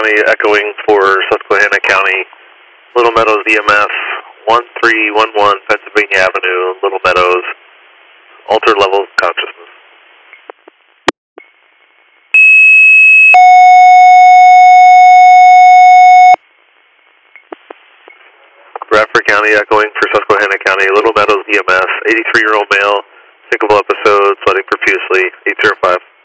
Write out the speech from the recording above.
County echoing for Susquehanna County, Little Meadows EMS 1311 Pennsylvania Avenue, Little Meadows, altered level of consciousness. Bradford County echoing for Susquehanna County, Little Meadows EMS, 83-year-old male, sickable episode, sweating profusely, 805.